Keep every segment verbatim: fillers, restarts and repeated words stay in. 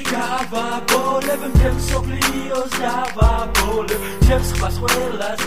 გავაბოლებ მთელ მსოფლიოს დავაბოლებ ჩემს ხმას ყველას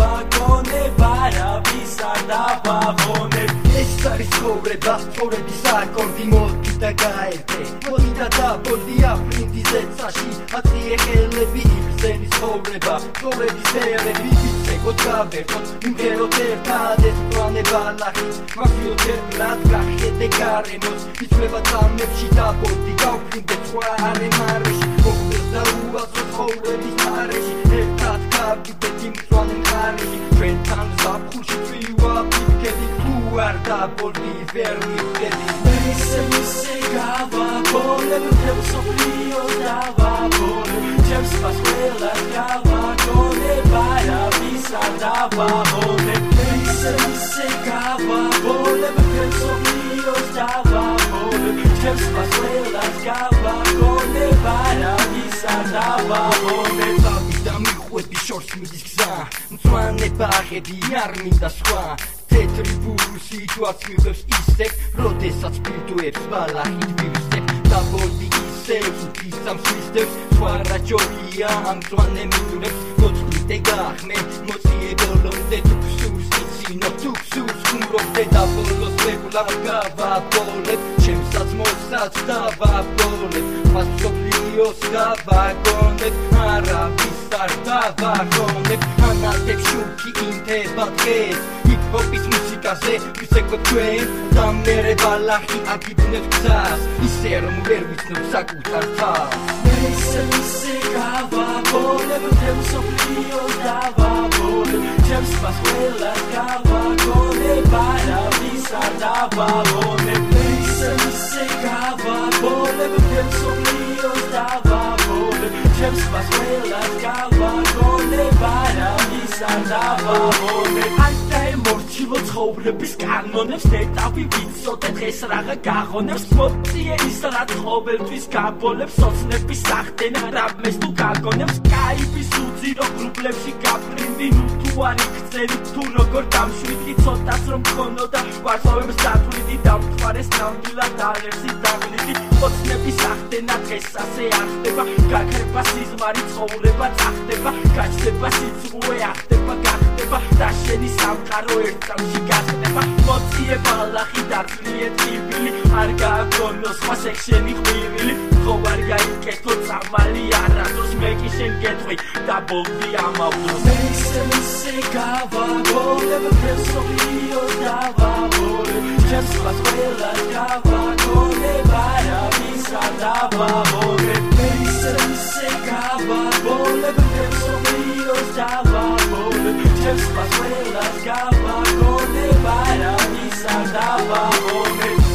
გავაგონებ არავის არ დავაღონებ ეს არის ცხოვრება ცხოვრების აკორდი მოდი და გაერთე მოდი და დაბოლდი აფრინდიზე წაში აწიე ხელები იბრძენი ცხოვრება ცხოვრების ერები ვიცეკოთ გავერთოთ მიმღეროთ ერთად ეს პლანება ლახი მაქიოთ ერთად გახედე გარემოს იცვლება წამებში დაბოლდი გავფრინდეთ სხვა არემარეში მოხდეს და უაზრო ცხოვრების არეში ერთად გავიდეთ იმ მწვანე მხარეში ჩვენთან ზაფხულში წვივაფიქები თუ არ დაბოლდი ვერ მივხვდები ისე ისე გავაბოლებ მთელ მსოფლიოს დავაბოლებ ჩემს ხმას ყველას გავაგონებ არავის არ დავაღონებ ისე ისე გავაბოლებ მთელ მსოფლიოს დავაბოლებ ჩემს ხმას ყველას გავაგონებ არავის არ დავაღონებ და მიხვედი შორს მიდის გზა მწვანე ბაღები არ მინდა სხვა თეთრი ბურსი თვაც მივხვევს ისევ როდესაც პირდუებს ბალახით მივისებ დაბოლდი ისევ უთისამს მისდევს სხვა რაჯორია ამ მწვანე მიდურებს მოწყვიტე გახმე მოწიე ბოლომდე თუ გსურს იცინო თუ გსურს ხუმრობდე დაბოლოს ვეღლავ გავაბოლებ ჩემსაც მოსაც დავაბოლებ მას მსოფლიოს გავაგონებ არავის არ დავაღონებ ანალტებ შუქი ინთება დღეს ჰიპ-ჰოპის მუსიკაზე ვისეკოთ ჩვენ და მერე ბალახი აგიბნებ გზას ისე რომ ვერ ვიცნობ საკუთარ თავს ისე ისე გავაბოლებ მთელ მსოფლიოს დავაბოლებ ჩემს ხმას ყველას გავაგონებ არავის არ დავაღონებ ისე ისე გავაბოლებ მთელ მსოფლიოს დავაბოლებ ჩემს ხმას ყველას გავაგონებ არავის არ დავაღონებ მორჩილო ცხოვრების კანონებს ეტაპი ვიცოდე დღეს რაღა გაღონებს მოწიე ის რაც ყოველთვის გაბოლებს ოცნების სახდენა რამეს თუ გაგონებს კაიფის უძირო გრუპლებში გაფრინდი ნუ თუ არ იქცევი თუ როგორ დამშვიდი ცოტას რომ მქონოდა ვარსავებს დათვლიდი დამთვარეს ნამდვილად აღერსი დაღლიდი ოცნების სახდენა დღეს ასე არ ხდება გაქრება სიზმარი ცხოვრება წახდება გაჩნდება სიცრუე ახდება გახდება და შენი სამყარო ერთსამში გახდება მოწიე ბალახი დაცლიე ტიბილი არ გააგონოს ხმა შენი ხვირილი ხო არ გაიკეთო წამალი არასდროს მე კი შენ გეტყვი დაბოლდი ამავდროს ისე ისე გავაბოლებ მთელ მსოფლიოს დავაბოლებ ჩემს ხმას ყველას გავაგონებ არავის არ დავაღონებ ისე ისე გავაბოლებ მთელ მსოფლიოს დავაბოლებ ჩემს ხმას ყველას გავაგონებ არავის არ დავაღონებ